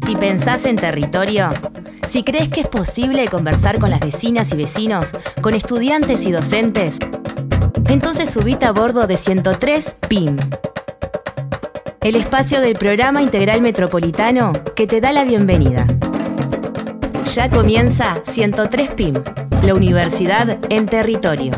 Si pensás en territorio, si crees que es posible conversar con las vecinas y vecinos, con estudiantes y docentes, entonces subite a bordo de 103 PIM, el espacio del Programa Integral Metropolitano que te da la bienvenida. Ya comienza 103 PIM, la universidad en territorio.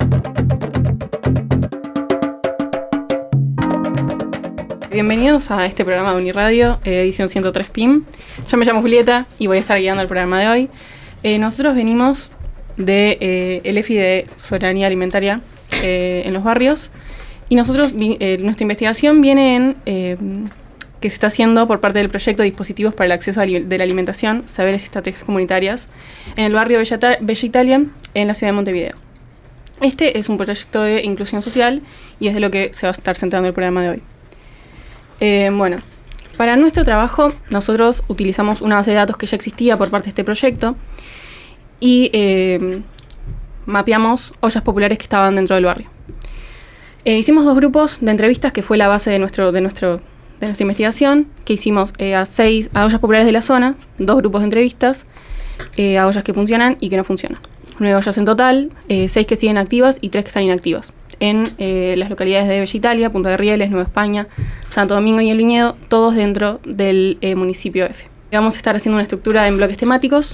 Bienvenidos a este programa de Uniradio, edición 103 PIM. Yo me llamo Julieta y voy a estar guiando el programa de hoy. Nosotros venimos de el EFI de Soberanía Alimentaria en los barrios, y nosotros nuestra investigación viene en que se está haciendo por parte del proyecto Dispositivos para el Acceso de la Alimentación, Saberes y Estrategias Comunitarias, en el barrio Bella Italia, en la ciudad de Montevideo. Este es un proyecto de inclusión social y es de lo que se va a estar centrando el programa de hoy. Bueno, para nuestro trabajo nosotros utilizamos una base de datos que ya existía por parte de este proyecto y mapeamos ollas populares que estaban dentro del barrio. Hicimos 2 grupos de entrevistas, que fue la base de nuestra investigación, que hicimos a ollas populares de la zona, 2 grupos de entrevistas, a ollas que funcionan y que no funcionan. 9 ollas en total, 6 que siguen activas y 3 que están inactivas, en las localidades de Bella Italia, Punta de Rieles, Nueva España, Santo Domingo y El Viñedo, todos dentro del municipio F. Vamos a estar haciendo una estructura en bloques temáticos,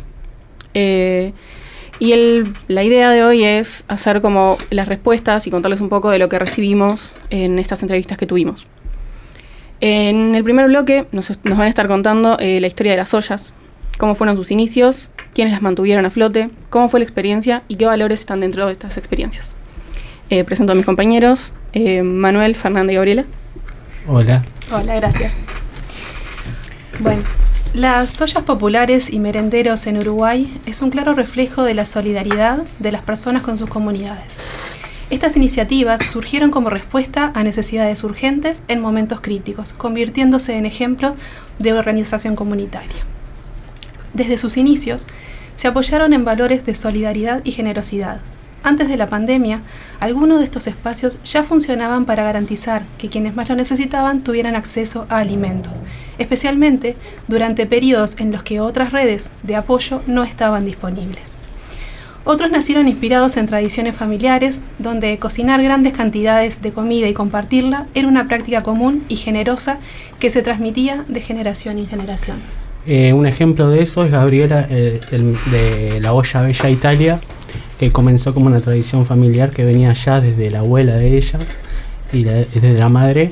y la idea de hoy es hacer como las respuestas y contarles un poco de lo que recibimos en estas entrevistas que tuvimos. En el primer bloque nos van a estar contando la historia de las ollas, cómo fueron sus inicios, quiénes las mantuvieron a flote, cómo fue la experiencia y qué valores están dentro de estas experiencias. Presento a mis compañeros, Manuel, Fernanda y Gabriela. Hola. Hola, gracias. Bueno, las ollas populares y merenderos en Uruguay es un claro reflejo de la solidaridad de las personas con sus comunidades. Estas iniciativas surgieron como respuesta a necesidades urgentes en momentos críticos, convirtiéndose en ejemplo de organización comunitaria. Desde sus inicios, se apoyaron en valores de solidaridad y generosidad. Antes de la pandemia, algunos de estos espacios ya funcionaban para garantizar que quienes más lo necesitaban tuvieran acceso a alimentos, especialmente durante periodos en los que otras redes de apoyo no estaban disponibles. Otros nacieron inspirados en tradiciones familiares, donde cocinar grandes cantidades de comida y compartirla era una práctica común y generosa que se transmitía de generación en generación. Un ejemplo de eso es Gabriela, de la olla Bella Italia, que comenzó como una tradición familiar que venía ya desde la abuela de ella y desde la madre,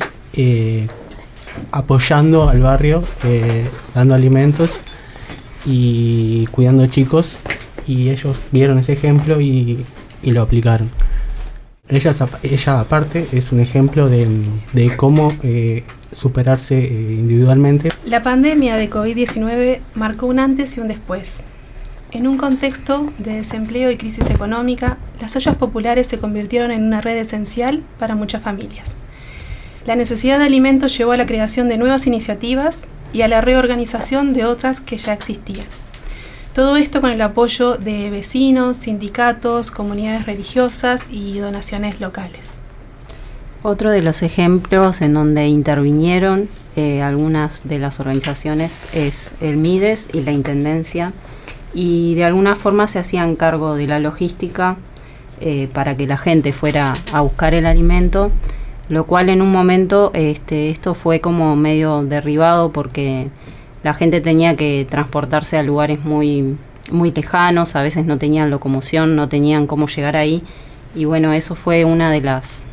apoyando al barrio, dando alimentos y cuidando chicos, y ellos vieron ese ejemplo y lo aplicaron. Ella aparte es un ejemplo de cómo superarse individualmente. La pandemia de COVID-19 marcó un antes y un después. En un contexto de desempleo y crisis económica, las ollas populares se convirtieron en una red esencial para muchas familias. La necesidad de alimentos llevó a la creación de nuevas iniciativas y a la reorganización de otras que ya existían. Todo esto con el apoyo de vecinos, sindicatos, comunidades religiosas y donaciones locales. Otro de los ejemplos en donde intervinieron algunas de las organizaciones es el MIDES y la Intendencia, y de alguna forma se hacían cargo de la logística para que la gente fuera a buscar el alimento, lo cual en un momento esto fue como medio derribado porque la gente tenía que transportarse a lugares muy, muy lejanos, a veces no tenían locomoción, no tenían cómo llegar ahí, y bueno, eso fue una de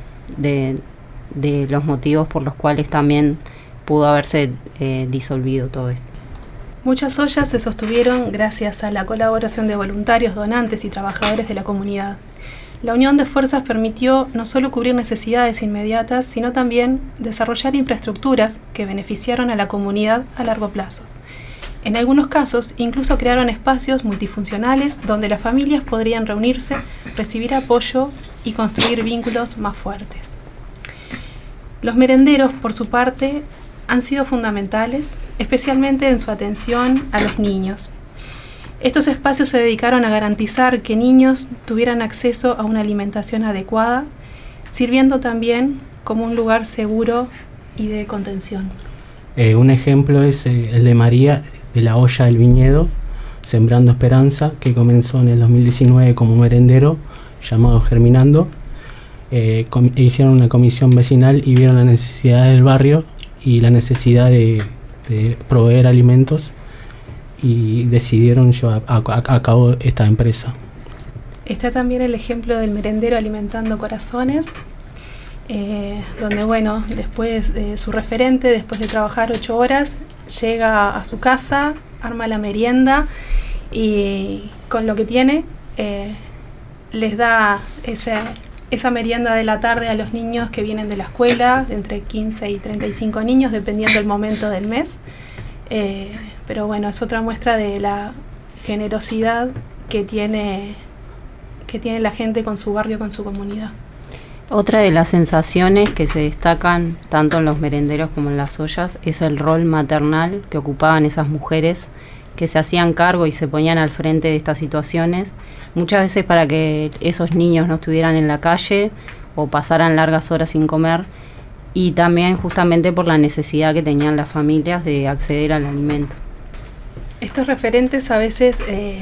los motivos por los cuales también pudo haberse disolvido todo esto. Muchas ollas se sostuvieron gracias a la colaboración de voluntarios, donantes y trabajadores de la comunidad. La unión de fuerzas permitió no solo cubrir necesidades inmediatas, sino también desarrollar infraestructuras que beneficiaron a la comunidad a largo plazo. En algunos casos, incluso crearon espacios multifuncionales donde las familias podrían reunirse, recibir apoyo y construir vínculos más fuertes. Los merenderos, por su parte, han sido fundamentales, especialmente en su atención a los niños. Estos espacios se dedicaron a garantizar que niños tuvieran acceso a una alimentación adecuada, sirviendo también como un lugar seguro y de contención. Un ejemplo es el de María, de la olla del viñedo, Sembrando Esperanza, que comenzó en el 2019 como merendero llamado Germinando. Hicieron una comisión vecinal y vieron la necesidad del barrio y la necesidad de proveer alimentos, y decidieron llevar a cabo esta empresa. Está también el ejemplo del merendero Alimentando Corazones, donde, bueno, después su referente, después de trabajar 8 horas, llega a su casa, arma la merienda y con lo que tiene les da esa merienda de la tarde a los niños que vienen de la escuela, de entre 15 y 35 niños, dependiendo del momento del mes. Pero bueno, es otra muestra de la generosidad que tiene la gente con su barrio, con su comunidad. Otra de las sensaciones que se destacan tanto en los merenderos como en las ollas es el rol maternal que ocupaban esas mujeres que se hacían cargo y se ponían al frente de estas situaciones, muchas veces para que esos niños no estuvieran en la calle o pasaran largas horas sin comer, y también justamente por la necesidad que tenían las familias de acceder al alimento. Estos referentes a veces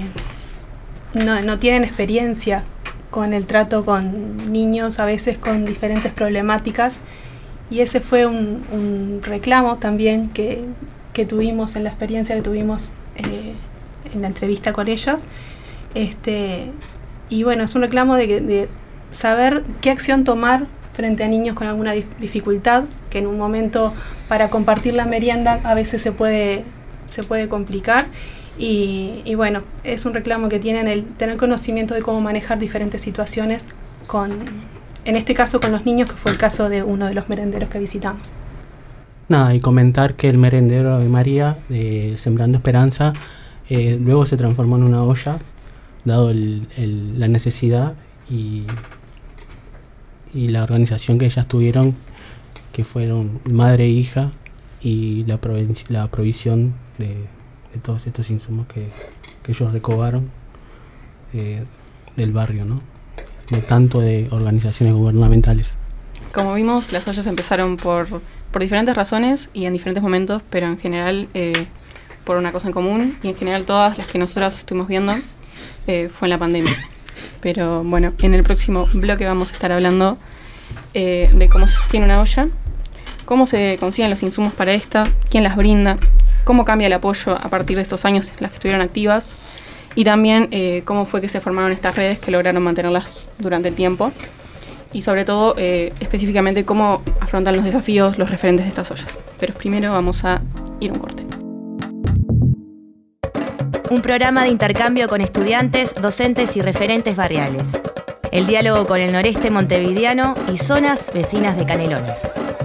no tienen experiencia con el trato con niños, a veces con diferentes problemáticas, y ese fue un reclamo también que tuvimos en la experiencia que tuvimos en la entrevista con ellos. Y bueno, es un reclamo de saber qué acción tomar frente a niños con alguna dificultad, que en un momento para compartir la merienda a veces se puede complicar. Y bueno, es un reclamo que tienen el tener conocimiento de cómo manejar diferentes situaciones en este caso con los niños, que fue el caso de uno de los merenderos que visitamos. Nada, y comentar que el merendero de María, de Sembrando Esperanza, luego se transformó en una olla, dado la necesidad y la organización que ellas tuvieron, que fueron madre e hija, y la provisión de todos estos insumos que ellos recobaron del barrio, ¿no? No tanto de organizaciones gubernamentales. Como vimos, las ollas empezaron por diferentes razones y en diferentes momentos, pero en general por una cosa en común, y en general todas las que nosotros estuvimos viendo fue en la pandemia. Pero bueno, en el próximo bloque vamos a estar hablando de cómo se sostiene una olla, cómo se consiguen los insumos para esta, quién las brinda, cómo cambia el apoyo a partir de estos años en las que estuvieron activas, y también cómo fue que se formaron estas redes que lograron mantenerlas durante el tiempo, y sobre todo específicamente cómo afrontan los desafíos los referentes de estas ollas. Pero primero vamos a ir a un corte. Un programa de intercambio con estudiantes, docentes y referentes barriales. El diálogo con el noreste montevideano y zonas vecinas de Canelones.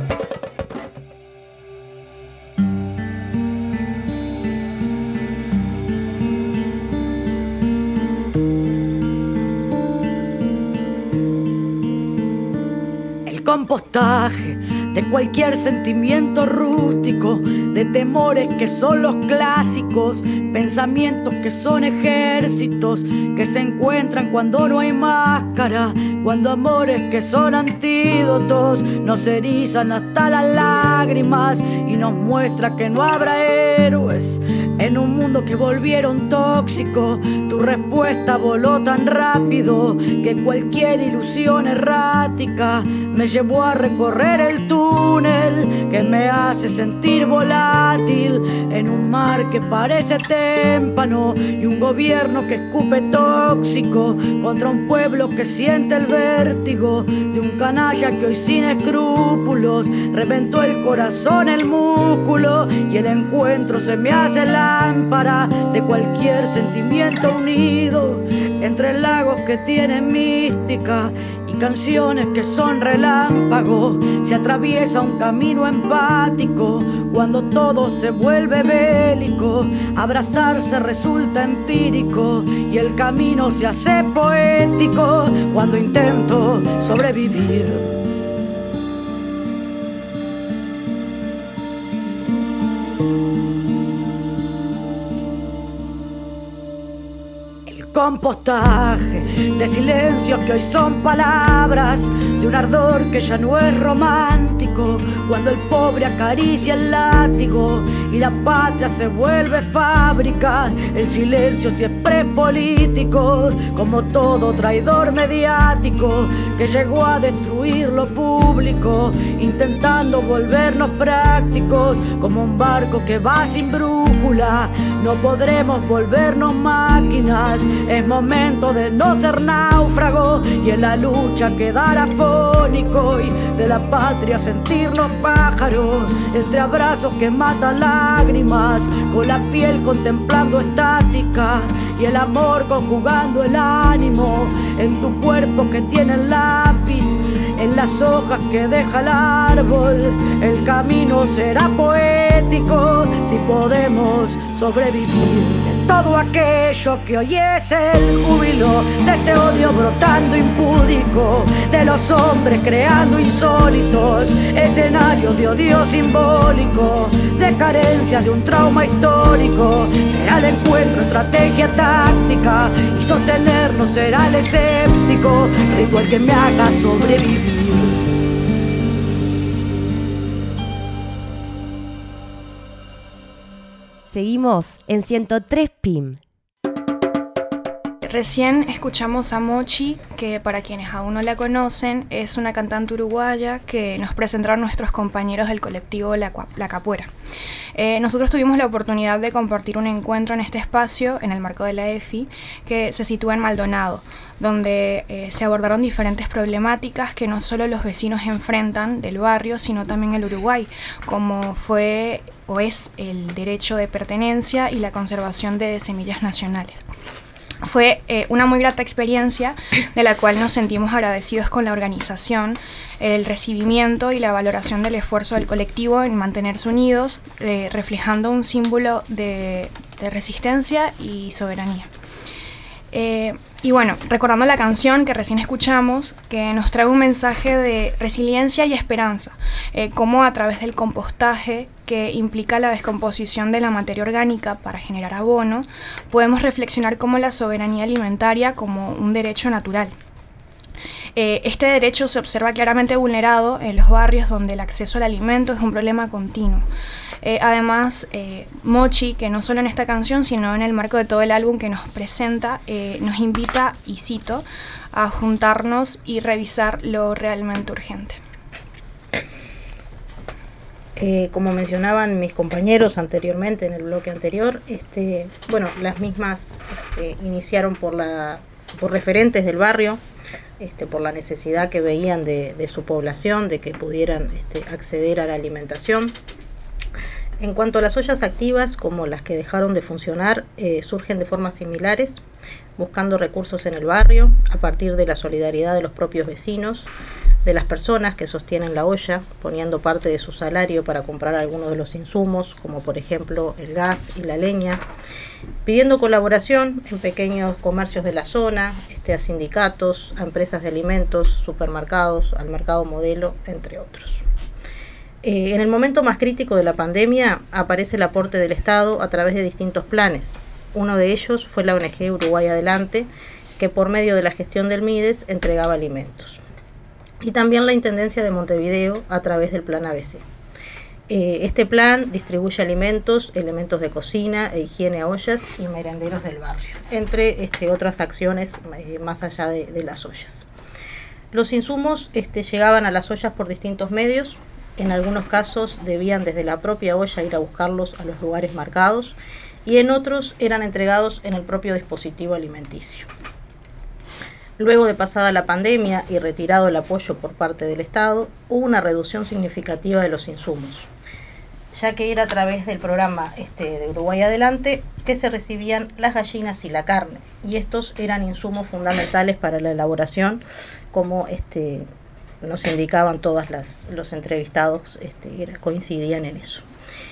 Compostaje de cualquier sentimiento rústico, de temores que son los clásicos, pensamientos que son ejércitos que se encuentran cuando no hay máscara, cuando amores que son antídotos nos erizan hasta las lágrimas y nos muestra que no habrá héroes en un mundo que volvieron tóxico. Tu respuesta voló tan rápido que cualquier ilusión errática me llevó a recorrer el túnel que me hace sentir volátil en un mar que parece témpano y un gobierno que escupe tóxico contra un pueblo que siente el vértigo de un canalla que hoy sin escrúpulos reventó el corazón, el músculo, y el encuentro se me hace lámpara de cualquier sentimiento unido entre lagos que tienen mística y canciones que son relámpagos. Se atraviesa un camino empático cuando todo se vuelve bélico. Abrazarse resulta empírico y el camino se hace poético cuando intento sobrevivir. compostaje de silencios que hoy son palabras, de un ardor que ya no es romántico, cuando el pobre acaricia el látigo y la patria se vuelve fábrica. El silencio siempre es político, como todo traidor mediático que llegó a destruir lo público, intentando volvernos prácticos, como un barco que va sin brújula. No podremos volvernos máquinas, es momento de no ser náufrago y en la lucha quedar afónico y de la patria sentirnos pájaros, entre abrazos que matan lágrimas, con la piel contemplando estática y el amor conjugando el ánimo en tu cuerpo que tiene el lápiz, en las hojas que deja el árbol. El camino será poético si podemos sobrevivir de todo aquello que hoy es el júbilo, de este odio brotando impúdico, de los hombres creando insólitos escenarios de odio simbólico, de carencias de un trauma histórico. Será el encuentro, estrategia táctica, y sostenernos será el escéptico, ritual que me haga sobrevivir. Seguimos en 103 PIM. Recién escuchamos a Mochi, que para quienes aún no la conocen, es una cantante uruguaya que nos presentaron nuestros compañeros del colectivo La Capuera. Nosotros tuvimos la oportunidad de compartir un encuentro en este espacio, en el marco de la EFI, que se sitúa en Maldonado, donde se abordaron diferentes problemáticas que no solo los vecinos enfrentan del barrio, sino también el Uruguay, como fue o es el derecho de pertenencia y la conservación de semillas nacionales. Fue una muy grata experiencia de la cual nos sentimos agradecidos con la organización, el recibimiento y la valoración del esfuerzo del colectivo en mantenerse unidos, reflejando un símbolo de resistencia y soberanía. Y bueno, recordando la canción que recién escuchamos, que nos trae un mensaje de resiliencia y esperanza, cómo a través del compostaje, que implica la descomposición de la materia orgánica para generar abono, podemos reflexionar cómo la soberanía alimentaria como un derecho natural. Este derecho se observa claramente vulnerado en los barrios donde el acceso al alimento es un problema continuo. Además, Mochi, que no solo en esta canción, sino en el marco de todo el álbum que nos presenta, nos invita, y cito, a juntarnos y revisar lo realmente urgente. Como mencionaban mis compañeros anteriormente en el bloque anterior, las mismas iniciaron por referentes del barrio, por la necesidad que veían de su población, de que pudieran acceder a la alimentación. En cuanto a las ollas activas, como las que dejaron de funcionar, surgen de formas similares, buscando recursos en el barrio, a partir de la solidaridad de los propios vecinos, de las personas que sostienen la olla, poniendo parte de su salario para comprar algunos de los insumos, como por ejemplo el gas y la leña, pidiendo colaboración en pequeños comercios de la zona, a sindicatos, a empresas de alimentos, supermercados, al mercado modelo, entre otros. En el momento más crítico de la pandemia aparece el aporte del Estado a través de distintos planes. Uno de ellos fue la ONG Uruguay Adelante, que por medio de la gestión del MIDES entregaba alimentos. Y también la Intendencia de Montevideo a través del Plan ABC. Este plan distribuye alimentos, elementos de cocina e higiene a ollas y merenderos del barrio, entre otras acciones más allá de las ollas. Los insumos llegaban a las ollas por distintos medios. En algunos casos debían desde la propia olla ir a buscarlos a los lugares marcados y en otros eran entregados en el propio dispositivo alimenticio. Luego de pasada la pandemia y retirado el apoyo por parte del Estado, hubo una reducción significativa de los insumos, ya que era a través del programa de Uruguay Adelante que se recibían las gallinas y la carne, y estos eran insumos fundamentales para la elaboración, como nos indicaban todos los entrevistados, coincidían en eso.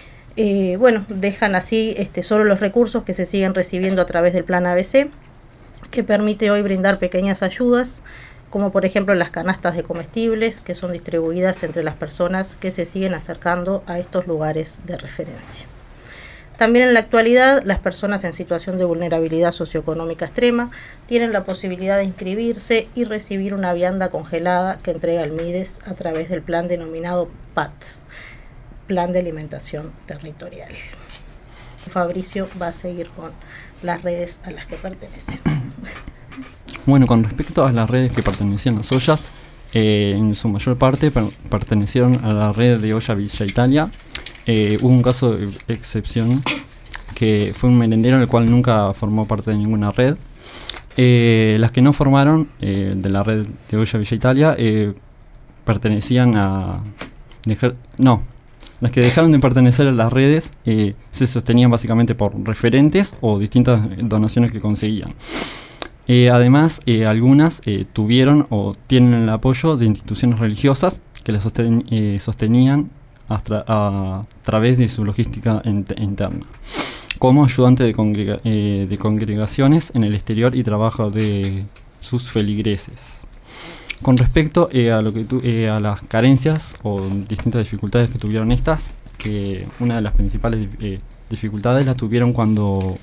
Dejan así solo los recursos que se siguen recibiendo a través del Plan ABC, que permite hoy brindar pequeñas ayudas, como por ejemplo las canastas de comestibles, que son distribuidas entre las personas que se siguen acercando a estos lugares de referencia. También en la actualidad, las personas en situación de vulnerabilidad socioeconómica extrema tienen la posibilidad de inscribirse y recibir una vianda congelada que entrega el MIDES a través del plan denominado PATS, Plan de Alimentación Territorial. Fabricio va a seguir con las redes a las que pertenecen. Bueno, con respecto a las redes que pertenecían a las ollas, en su mayor parte pertenecieron a la red de Olla Villa Italia. Hubo un caso de excepción, que fue un merendero el cual nunca formó parte de ninguna red. Las que no formaron de la red de Olla Villa Italia pertenecían a... Las que dejaron de pertenecer a las redes se sostenían básicamente por referentes o distintas donaciones que conseguían. Además, algunas tuvieron o tienen el apoyo de instituciones religiosas que las sostenían a través de su logística interna, como ayudante de congregaciones en el exterior y trabajo de sus feligreses. Con respecto a las carencias o distintas dificultades que tuvieron estas, que una de las principales dificultades la tuvieron cuando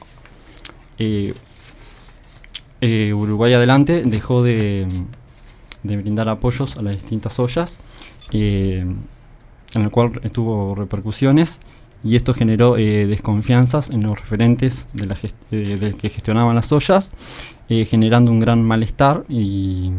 Uruguay Adelante dejó de brindar apoyos a las distintas ollas, en el cual tuvo repercusiones, y esto generó desconfianzas en los referentes de que gestionaban las ollas, generando un gran malestar y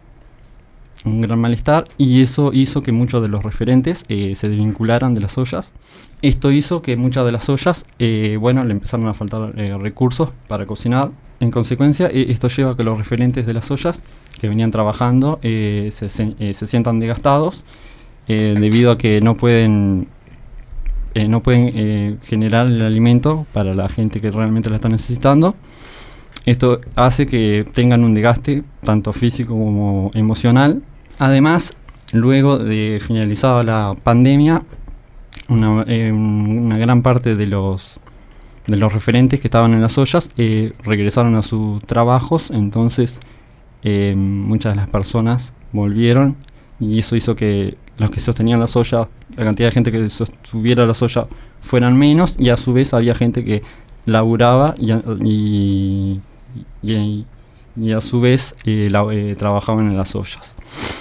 eso hizo que muchos de los referentes se desvincularan de las ollas. Esto hizo que muchas de las ollas le empezaron a faltar recursos para cocinar. En consecuencia, esto lleva a que los referentes de las ollas que venían trabajando se sientan desgastados debido a que no pueden generar el alimento para la gente que realmente la está necesitando. Esto hace que tengan un desgaste tanto físico como emocional. Además, luego de finalizada la pandemia, una gran parte de los referentes que estaban en las ollas regresaron a sus trabajos, entonces muchas de las personas volvieron, y eso hizo que los que sostenían las ollas, la cantidad de gente que sostuviera las ollas fueran menos, y a su vez había gente que laburaba y a su vez trabajaban en las ollas.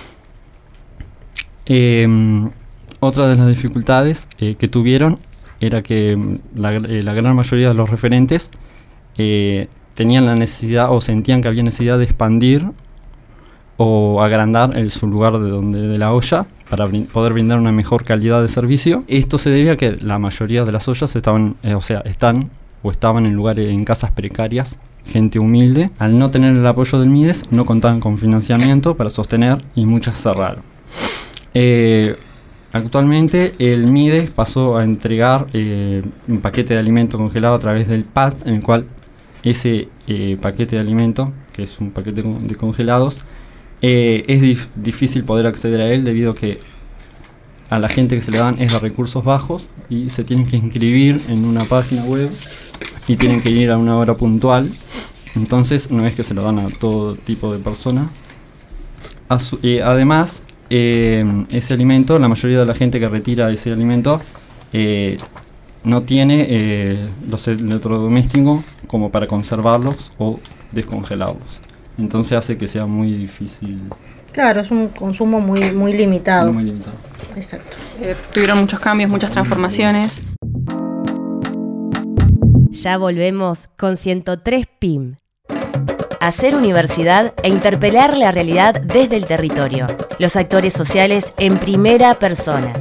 Otra de las dificultades que tuvieron era que la gran mayoría de los referentes tenían la necesidad o sentían que había necesidad de expandir o agrandar su lugar de la olla para poder brindar una mejor calidad de servicio. Esto se debe a que la mayoría de las ollas estaban en casas precarias, gente humilde. Al no tener el apoyo del MIDES, no contaban con financiamiento para sostener, y muchas cerraron. Actualmente el MIDES pasó a entregar un paquete de alimento congelado a través del PAT, en el cual ese paquete de alimento, que es un paquete de congelados, es difícil poder acceder a él debido a que a la gente que se le dan es de recursos bajos y se tienen que inscribir en una página web y tienen que ir a una hora puntual. Entonces no es que se lo dan a todo tipo de personas. Además, ese alimento, la mayoría de la gente que retira ese alimento no tiene los electrodomésticos como para conservarlos o descongelarlos. Entonces hace que sea muy difícil. Claro, es un consumo muy limitado. Muy limitado. Exacto. Tuvieron muchos cambios, muchas transformaciones. Ya volvemos con 103 PIM. Hacer universidad e interpelar la realidad desde el territorio. Los actores sociales en primera persona.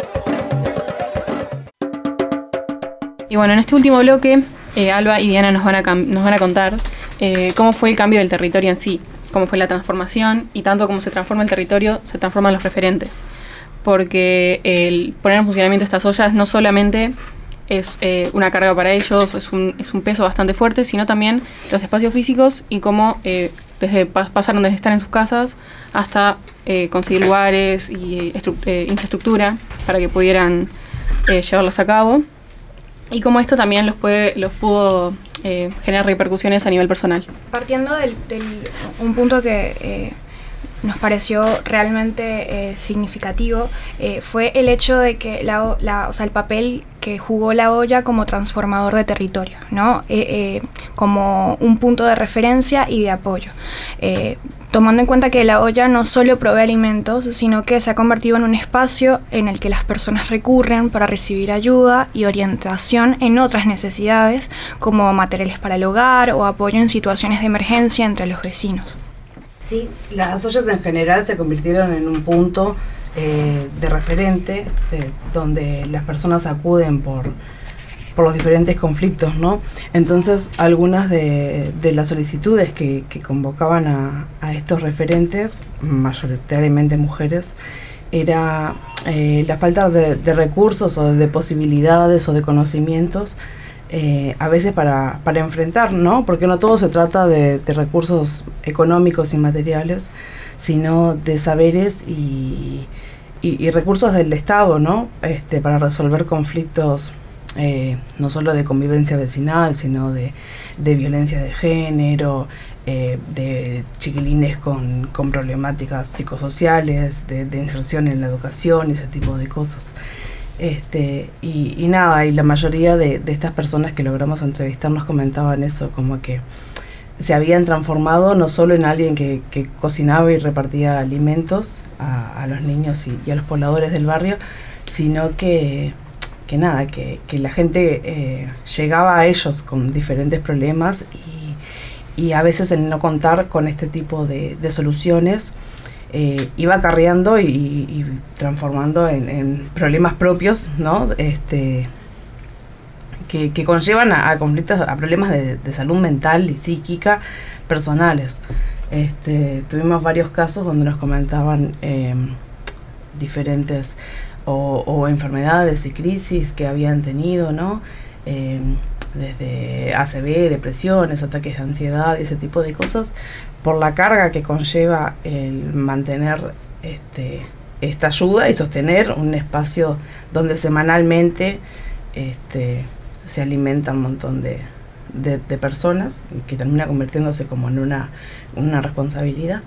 Y bueno, en este último bloque, Alba y Diana nos van a contar cómo fue el cambio del territorio en sí, cómo fue la transformación, y tanto como se transforma el territorio, se transforman los referentes. Porque el poner en funcionamiento estas ollas no solamente es una carga para ellos, es un peso bastante fuerte, sino también los espacios físicos y cómo pasaron desde estar en sus casas hasta conseguir lugares y infraestructura para que pudieran llevarlos a cabo, y cómo esto también los pudo generar repercusiones a nivel personal. Partiendo del un punto que nos pareció realmente significativo fue el hecho de que o sea, el papel que jugó la olla como transformador de territorio, ¿no? Como un punto de referencia y de apoyo. Tomando en cuenta que la olla no solo provee alimentos, sino que se ha convertido en un espacio en el que las personas recurren para recibir ayuda y orientación en otras necesidades, como materiales para el hogar o apoyo en situaciones de emergencia entre los vecinos. Sí, las ollas en general se convirtieron en un punto de referente donde las personas acuden por los diferentes conflictos, ¿no? Entonces, algunas de las solicitudes que convocaban a estos referentes, mayoritariamente mujeres, era la falta de recursos o de posibilidades o de conocimientos, a veces para enfrentar, ¿no? Porque no todo se trata de recursos económicos y materiales, sino de saberes y recursos del Estado, ¿no? Para resolver conflictos no solo de convivencia vecinal, sino de violencia de género, de chiquilines con problemáticas psicosociales, de inserción en la educación y ese tipo de cosas. Y nada, y la mayoría de estas personas que logramos entrevistar nos comentaban eso, como que se habían transformado no solo en alguien que cocinaba y repartía alimentos a los niños y a los pobladores del barrio, sino que la gente llegaba a ellos con diferentes problemas y a veces el no contar con este tipo de soluciones iba acarreando y transformando en problemas propios, ¿no? Que conllevan a conflictos, a problemas de salud mental y psíquica personales. Tuvimos varios casos donde nos comentaban diferentes o enfermedades y crisis que habían tenido, ¿no? Desde ACV, depresiones, ataques de ansiedad y ese tipo de cosas, por la carga que conlleva el mantener esta ayuda y sostener un espacio donde semanalmente se alimenta un montón de personas, que termina convirtiéndose como en una responsabilidad.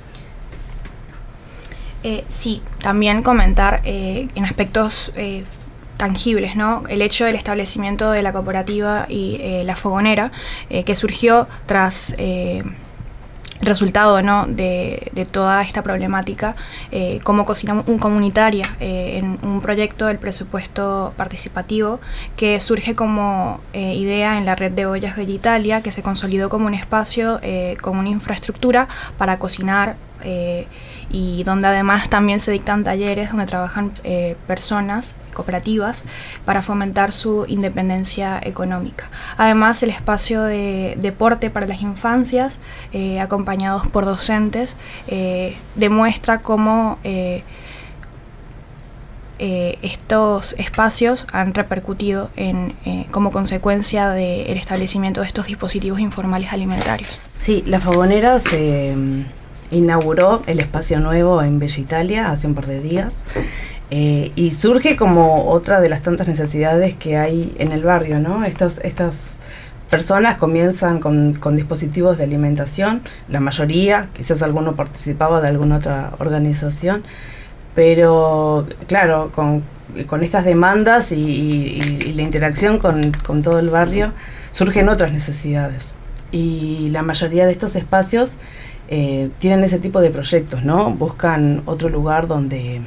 Sí, también comentar en aspectos tangibles, ¿no? El hecho del establecimiento de la cooperativa y la fogonera, que surgió tras el resultado, ¿no? de toda esta problemática como cocina comunitaria en un proyecto del presupuesto participativo que surge como idea en la red de ollas Bellitalia, que se consolidó como un espacio con una infraestructura para cocinar y donde además también se dictan talleres donde trabajan personas cooperativas para fomentar su independencia económica. Además, el espacio de deporte para las infancias, acompañados por docentes, demuestra cómo estos espacios han repercutido como consecuencia del establecimiento de estos dispositivos informales alimentarios. Sí, la fogonera se inauguró el espacio nuevo en Bellitalia hace un par de días y surge como otra de las tantas necesidades que hay en el barrio, ¿no? Estas personas comienzan con dispositivos de alimentación, la mayoría, quizás alguno participaba de alguna otra organización, pero claro, con estas demandas y la interacción con todo el barrio surgen otras necesidades, y la mayoría de estos espacios tienen ese tipo de proyectos, ¿no? Buscan otro lugar donde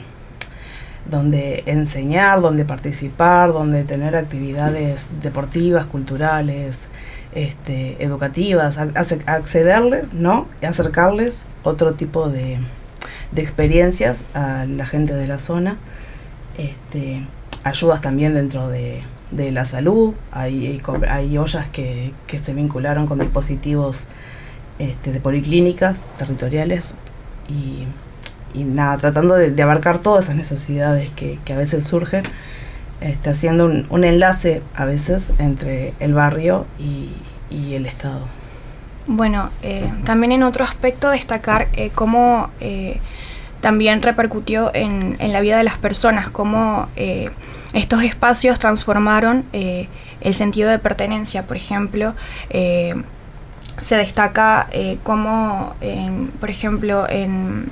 enseñar, donde participar, donde tener actividades deportivas, culturales, educativas, accederles, ¿no? Y acercarles otro tipo de experiencias a la gente de la zona. Ayudas también dentro de la salud, hay ollas que se vincularon con dispositivos de policlínicas territoriales y nada, tratando de abarcar todas esas necesidades que a veces surgen, haciendo un enlace a veces entre el barrio y el Estado. Bueno, también en otro aspecto destacar cómo también repercutió en la vida de las personas, cómo estos espacios transformaron el sentido de pertenencia. Por ejemplo, se destaca cómo, por ejemplo, en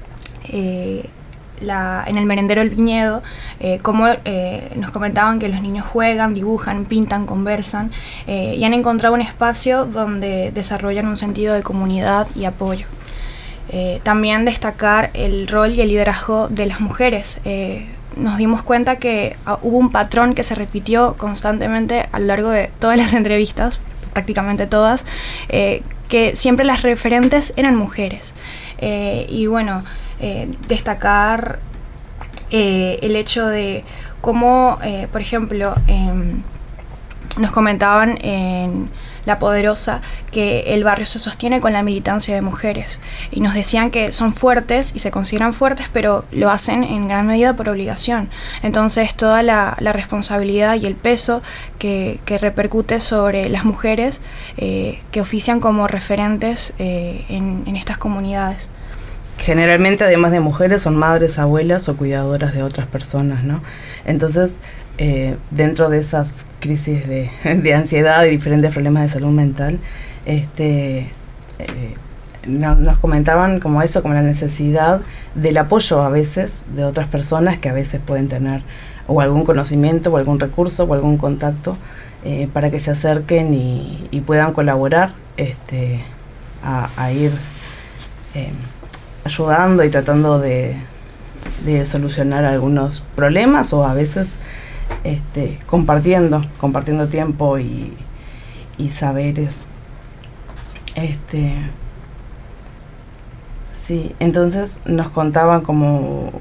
el merendero El Viñedo, cómo nos comentaban que los niños juegan, dibujan, pintan, conversan y han encontrado un espacio donde desarrollan un sentido de comunidad y apoyo. También destacar el rol y el liderazgo de las mujeres. Nos dimos cuenta que hubo un patrón que se repitió constantemente a lo largo de todas las entrevistas, prácticamente todas, que siempre las referentes eran mujeres. Y bueno, destacar el hecho de cómo, por ejemplo, nos comentaban en La Poderosa que el barrio se sostiene con la militancia de mujeres y nos decían que son fuertes y se consideran fuertes, pero lo hacen en gran medida por obligación. Entonces toda la responsabilidad y el peso que repercute sobre las mujeres que ofician como referentes en estas comunidades. Generalmente, además de mujeres, son madres, abuelas o cuidadoras de otras personas, ¿no? Entonces, dentro de esas crisis de ansiedad y diferentes problemas de salud mental, nos comentaban como eso, como la necesidad del apoyo a veces de otras personas que a veces pueden tener o algún conocimiento o algún recurso o algún contacto para que se acerquen y puedan colaborar a ir ayudando y tratando de solucionar algunos problemas o a veces compartiendo tiempo y saberes. Sí, entonces nos contaban como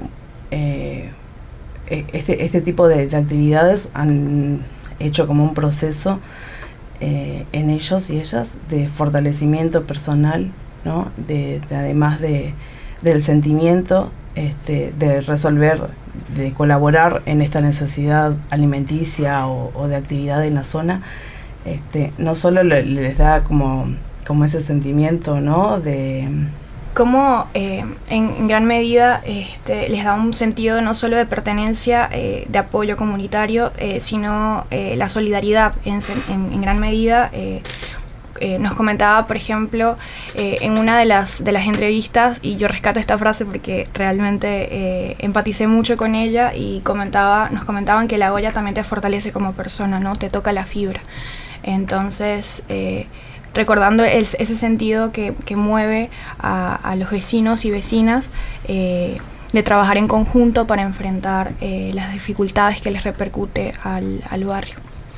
este tipo de actividades han hecho como un proceso en ellos y ellas de fortalecimiento personal, ¿no? Además del sentimiento de resolver, de colaborar en esta necesidad alimenticia o de actividad en la zona, no solo les da como ese sentimiento, ¿no? De como en gran medida les da un sentido no solo de pertenencia, de apoyo comunitario, sino la solidaridad en gran medida. Nos comentaba, por ejemplo, en una de las entrevistas, y yo rescato esta frase porque realmente empaticé mucho con ella, y nos comentaban que la olla también te fortalece como persona, ¿no? Te toca la fibra. Entonces, recordando ese sentido que mueve a los vecinos y vecinas de trabajar en conjunto para enfrentar las dificultades que les repercute al barrio.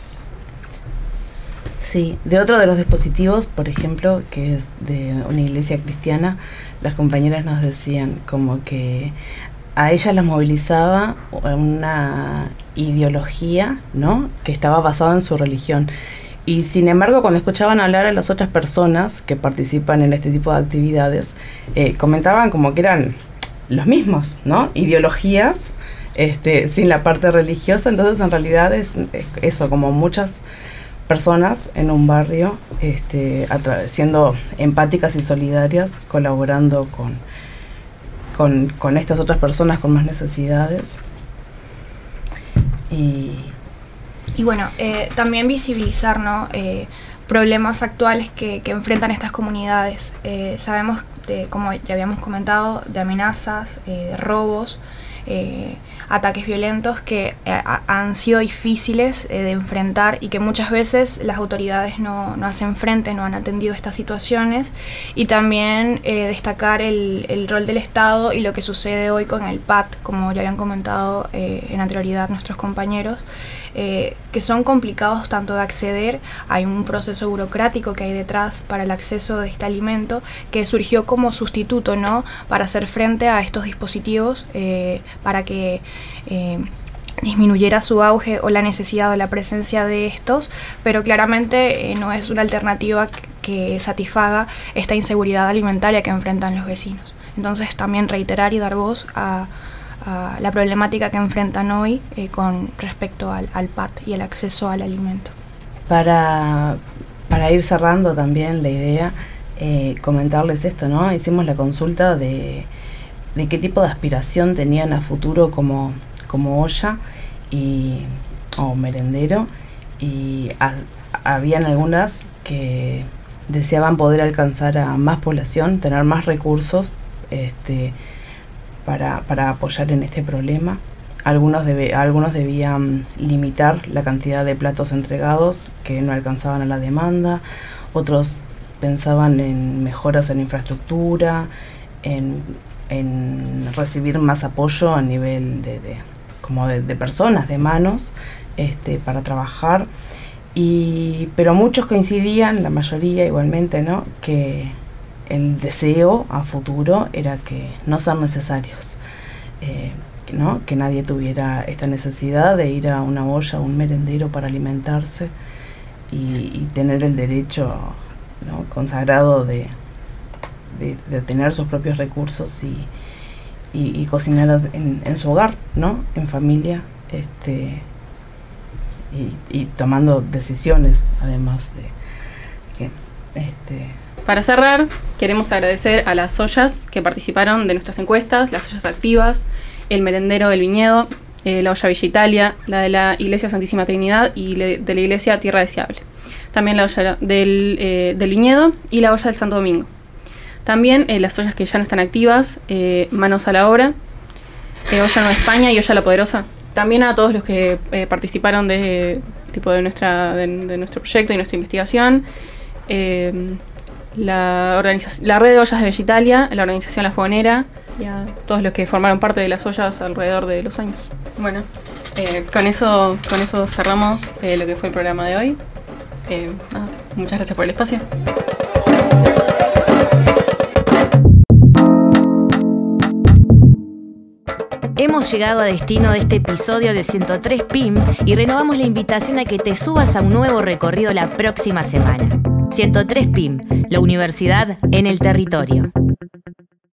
Sí, de otro de los dispositivos, por ejemplo, que es de una iglesia cristiana, las compañeras nos decían como que a ellas las movilizaba una ideología, ¿no?, que estaba basada en su religión. Y sin embargo, cuando escuchaban hablar a las otras personas que participan en este tipo de actividades, comentaban como que eran los mismos, ¿no?, ideologías, sin la parte religiosa. Entonces, en realidad es eso, como muchas personas en un barrio siendo empáticas y solidarias, colaborando con estas otras personas con más necesidades. Y bueno, también visibilizar, ¿no?, problemas actuales que enfrentan estas comunidades. Sabemos, como ya habíamos comentado, de amenazas, de robos, ataques violentos que han sido difíciles de enfrentar y que muchas veces las autoridades no hacen frente, no han atendido estas situaciones. Y también destacar el rol del Estado y lo que sucede hoy con el PAT, como ya habían comentado en anterioridad nuestros compañeros, que son complicados tanto de acceder. Hay un proceso burocrático que hay detrás para el acceso de este alimento que surgió como sustituto, ¿no?, para hacer frente a estos dispositivos, para que disminuyera su auge o la necesidad o la presencia de estos, pero claramente no es una alternativa que satisfaga esta inseguridad alimentaria que enfrentan los vecinos. Entonces también reiterar y dar voz a la problemática que enfrentan hoy con respecto al PAT y el acceso al alimento. Para ir cerrando también la idea, comentarles esto, ¿no? Hicimos la consulta de qué tipo de aspiración tenían a futuro como olla o merendero, y habían algunas que deseaban poder alcanzar a más población, tener más recursos para apoyar en este problema. Algunos debían limitar la cantidad de platos entregados que no alcanzaban a la demanda, otros pensaban en mejoras en infraestructura, en recibir más apoyo a nivel de personas, de manos, para trabajar. Pero muchos coincidían, la mayoría igualmente, ¿no?, que el deseo a futuro era que no sean necesarios, ¿no?, que nadie tuviera esta necesidad de ir a una olla, a un merendero para alimentarse y tener el derecho, ¿no?, consagrado de tener sus propios recursos y cocinar en su hogar, ¿no?, en familia, y tomando decisiones, además de que Para cerrar, queremos agradecer a las ollas que participaron de nuestras encuestas, las ollas activas, el merendero del viñedo, la olla Villa Italia, la de la Iglesia Santísima Trinidad y de la Iglesia Tierra Deseable. También la olla del viñedo y la olla del Santo Domingo. También las ollas que ya no están activas, Manos a la Obra, Olla Nueva España y Olla La Poderosa. También a todos los que participaron de nuestro proyecto y nuestra investigación, la red de ollas de Villa Italia, la organización La Fogonera y a todos los que formaron parte de las ollas alrededor de los años. Bueno, con eso cerramos lo que fue el programa de hoy. Muchas gracias por el espacio. Hemos llegado a destino de este episodio de 103 PIM y renovamos la invitación a que te subas a un nuevo recorrido la próxima semana. 103 PIM, la universidad en el territorio.